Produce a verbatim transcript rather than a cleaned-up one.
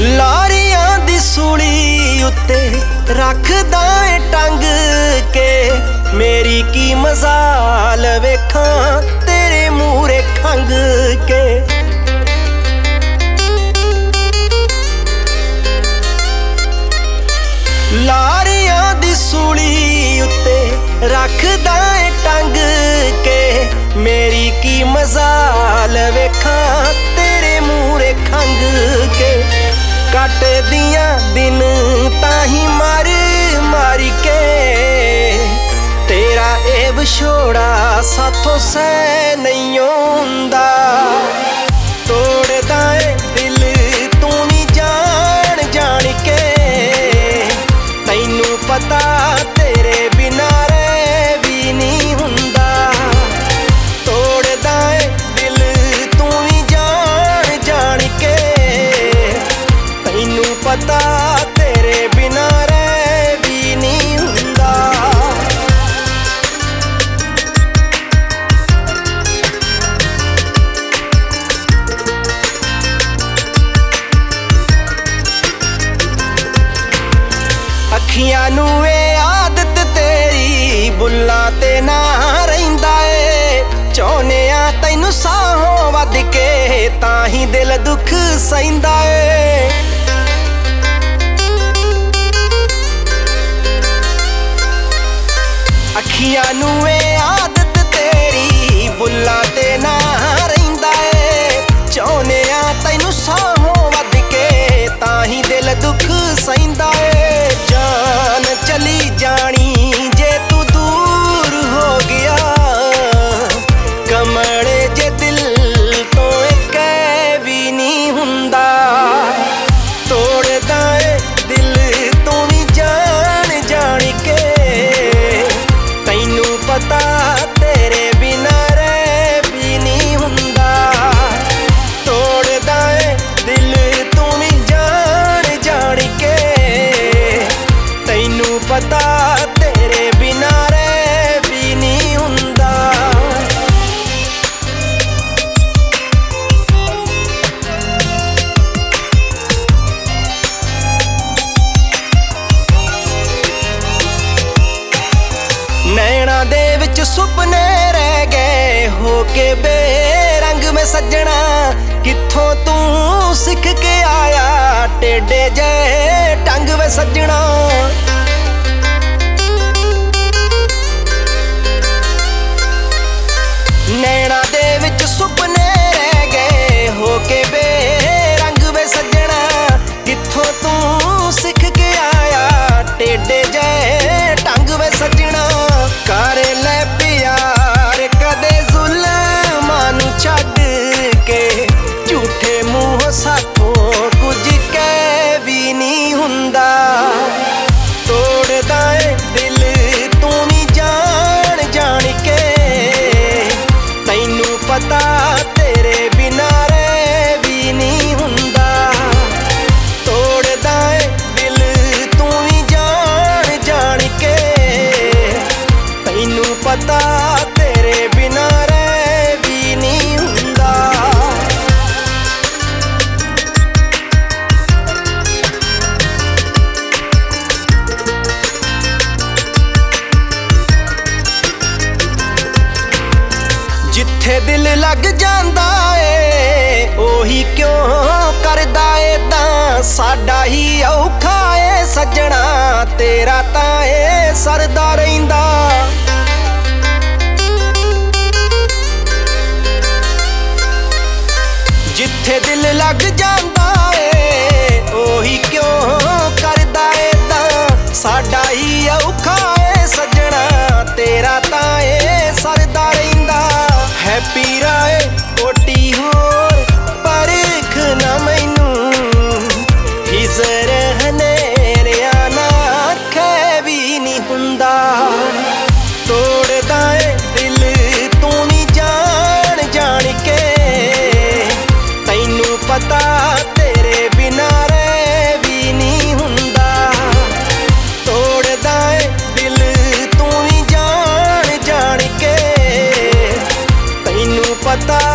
ਲਾਰੀਆਂ दी सूली उत्ते रखदा ए टंग के मेरी की मजाल वेखां तेरे मूरे खंग के। लारियां दी सूली उत्ते रखदा ए टंग के मेरी की मजाल वेखां तेरे मूरे खंग के। कट दियां दिन ताही मार मारी के तेरा ए विछोड़ा साथों सह नहीं होंदा। तोड़दा ए दिल तू भी जान जान के तैनू पता तेरे बिना रह भी नहीं हुंदा। तोड़दा ए दिल तू भी जान जान के तैनू पता तेरे बिना रह भी नहीं हुंदा। अखियां नू ए आदत तेरी बुल्लां ते ना रहिंदा ए। चाहुंदे आ तैनू साहों वध के ताही दिल दुख सहिंदा ए। अखियां नू ए आदत तेरी बुल्लां ते ना रहिंदा ए। चाहुंदे आ तैनू साहों वध के ताही दिल दुख सहिंदा ए। जान चली जानी जे तू दूर हो गया कमड़े जे दिल तो एक भी नहीं हुंदा। तोड़दा ए दिल तू भी जान जान के तैनू पता तेरे बिना रह भी नहीं हुंदा। तोड़दा ए दिल तू भी जान जान के तैनू पता तेरे बिना रह भी नहीं हुंदा। नैना दे विच सुपने रह गए हो के बेरंग में सजना। कित्थों तू सिख के आया टेढ़े जे टंग वे सजना। नैना दे विच सुपने रह गए हो के बेरंग वे सजना। कित्थों तू सिख के आया टेढ़े जे टंग वे सजना। कर ले प्यार कदे जुल्मां नू छड्ड के झूठे मूंह साथों कुछ कह भी नहीं हुंदा। तोड़दा ए दिल तू भी जान जान के तैनू पता तेरे बिना रह भी नहीं हुंदा। तोड़दा ए दिल तू भी जान जान के तैनू पता तेरे बिना रह भी नहीं हुंदा। जिथे दिल लग जांदा ए ओही क्यों करदा ऐदां। साडा ही औखा ए सजना तेरा तां ए सरदा रहिंदा। जिथे दिल लग जांदा ए ओही क्यों करदा ऐदां। साडा ही औखा ए सजना तेरा तां ए सरदा रहिंदा। हैप्पी राय कोटी होर परख ना मैनू हिजर हनेरिया ना आखे भी नहीं हुंदा। तोड़दा ए दिल तू भी जान जान के तैनू पता तेरे बिना रह भी नहीं हुंदा। तोड़दा ए दिल तू भी जान जान के तैनू पता